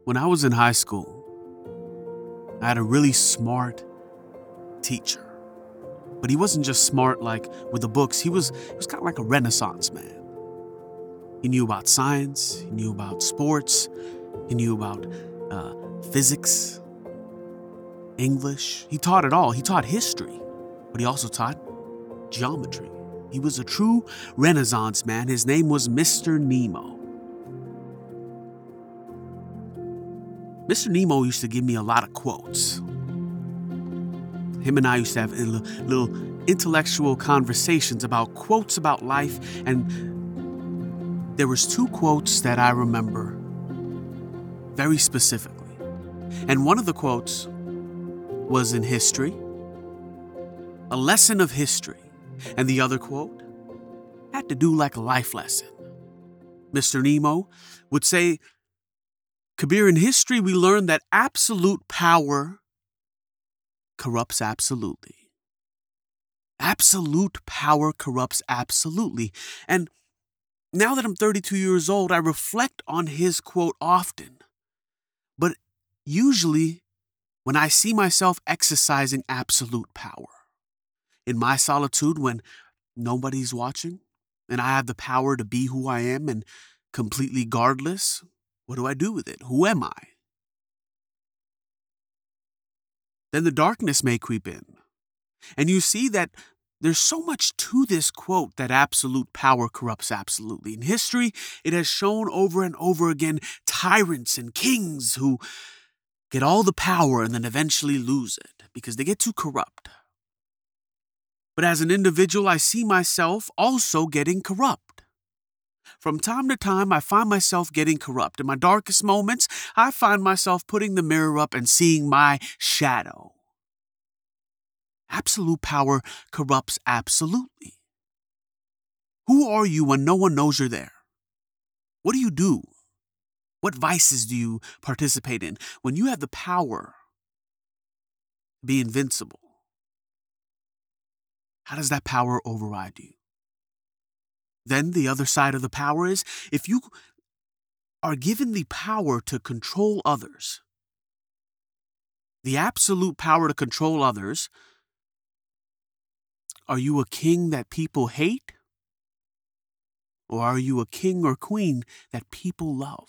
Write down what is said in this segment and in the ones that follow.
When I was in high school, I had a really smart teacher. But he wasn't just smart like with the books, he was kind of like a renaissance man. He knew about science, he knew about sports, he knew about physics, English. He taught it all. He taught history, but he also taught geometry. He was a true renaissance man. His name was Mr. Nemo. Mr. Nemo used to give me a lot of quotes. Him and I used to have little intellectual conversations about quotes about life, and there was two quotes that I remember very specifically. And one of the quotes was in history, a lesson of history, and the other quote had to do like a life lesson. Mr. Nemo would say, "Kabir, in history we learned that absolute power corrupts absolutely. Absolute power corrupts absolutely." And now that I'm 32 years old, I reflect on his quote often. But usually when I see myself exercising absolute power, in my solitude when nobody's watching, and I have the power to be who I am and completely guardless, what do I do with it? Who am I? Then the darkness may creep in. And you see that there's so much to this quote that absolute power corrupts absolutely. In history, it has shown over and over again tyrants and kings who get all the power and then eventually lose it because they get too corrupt. But as an individual, I see myself also getting corrupt. From time to time, I find myself getting corrupt. In my darkest moments, I find myself putting the mirror up and seeing my shadow. Absolute power corrupts absolutely. Who are you when no one knows you're there? What do you do? What vices do you participate in when you have the power to be invincible? How does that power override you? Then the other side of the power is if you are given the power to control others, the absolute power to control others, are you a king that people hate? Or are you a king or queen that people love?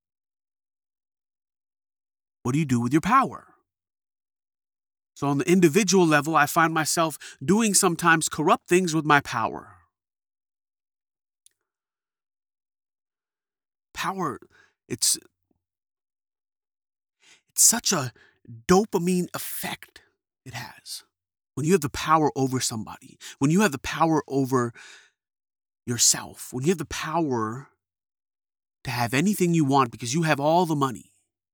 What do you do with your power? So on the individual level, I find myself doing sometimes corrupt things with my power. Power, it's such a dopamine effect it has. When you have the power over somebody, when you have the power over yourself, when you have the power to have anything you want because you have all the money.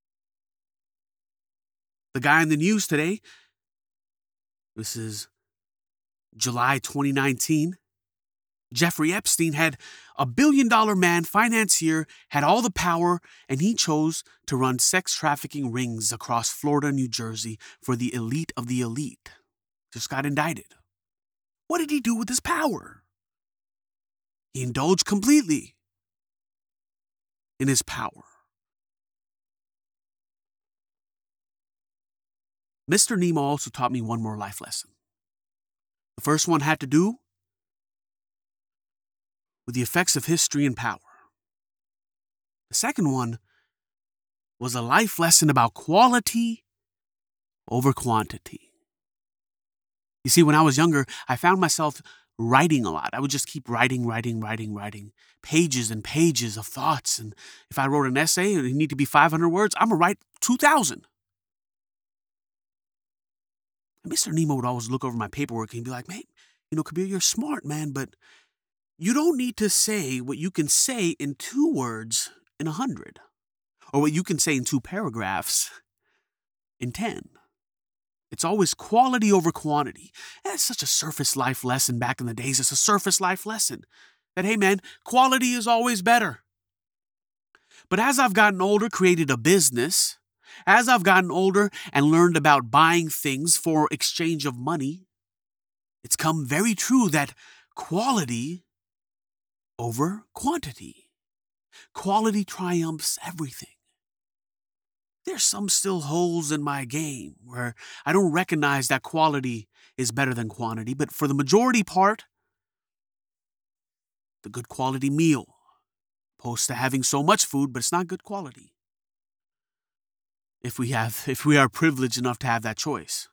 The guy in the news today, this is July 2019, Jeffrey Epstein had $1 billion man, financier, had all the power, and he chose to run sex trafficking rings across Florida and New Jersey for the elite of the elite. Just got indicted. What did he do with his power? He indulged completely in his power. Mr. Nemo also taught me one more life lesson. The first one had to do with the effects of history and power. The second one was a life lesson about quality over quantity. You see, when I was younger, I found myself writing a lot. I would just keep writing, pages and pages of thoughts. And if I wrote an essay and it needed to be 500 words, I'm going to write 2,000. And Mr. Nemo would always look over my paperwork and be like, "Man, Kabir, you're smart, man, but you don't need to say what you can say in 2 words in 100, or what you can say in 2 paragraphs in 10. It's always quality over quantity." That's such a surface life lesson back in the days. It's a surface life lesson that, hey man, quality is always better. But as I've gotten older, created a business, as I've gotten older and learned about buying things for exchange of money, it's come very true that quality over quantity. Quality triumphs everything. there's some still holes in my game where I don't recognize that quality is better than quantity. But for the majority part, the good quality meal, opposed to having so much food, but it's not good quality. If we are privileged enough to have that choice.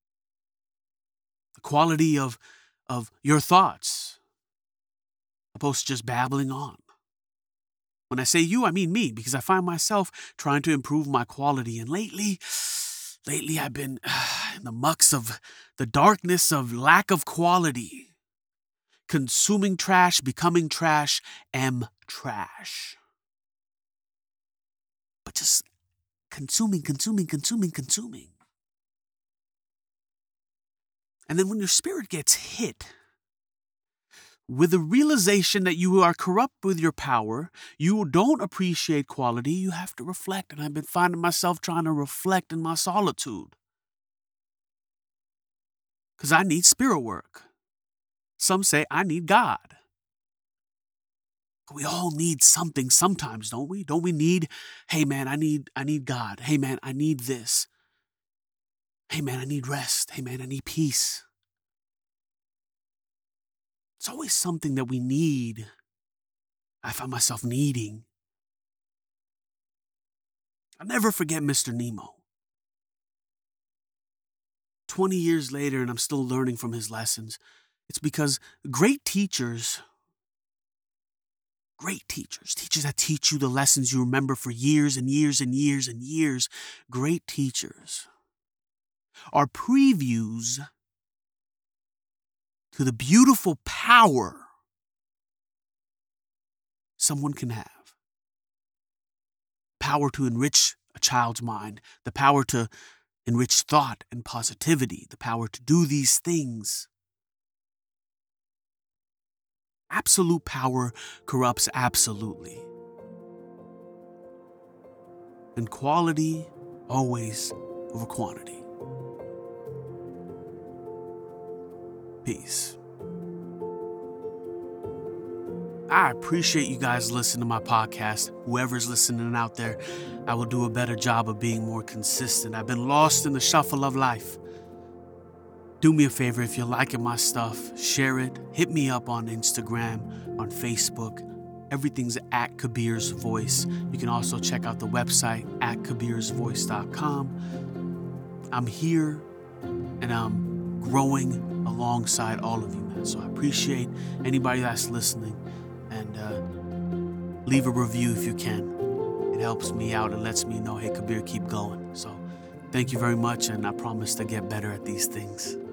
The quality of your thoughts, opposed to just babbling on. When I say you, I mean me, because I find myself trying to improve my quality. And lately I've been in the mucks of the darkness of lack of quality. Consuming trash, becoming trash, am trash. But just consuming. And then when your spirit gets hit with the realization that you are corrupt with your power, you don't appreciate quality, you have to reflect. And I've been finding myself trying to reflect in my solitude. Because I need spirit work. Some say I need God. We all need something sometimes, don't we? Don't we need, hey man, I need God. Hey man, I need this. Hey man, I need rest. Hey man, I need peace. It's always something that we need. I find myself needing. I'll never forget Mr. Nemo. 20 years later, and I'm still learning from his lessons. It's because great teachers that teach you the lessons you remember for years and years and years and years, great teachers are previews to the beautiful power someone can have. Power to enrich a child's mind, the power to enrich thought and positivity, the power to do these things. Absolute power corrupts absolutely. And quality always over quantity. Peace. I appreciate you guys listening to my podcast. Whoever's listening out there, I will do a better job of being more consistent. I've been lost in the shuffle of life. Do me a favor, if you're liking my stuff, share it. Hit me up on Instagram, on Facebook. Everything's at Kabir's Voice. You can also check out the website at kabirsvoice.com. I'm here and I'm growing alongside all of you, man. So I appreciate anybody that's listening, and leave a review if you can. It helps me out. It lets me know, hey, Kabir, keep going. So thank you very much, and I promise to get better at these things.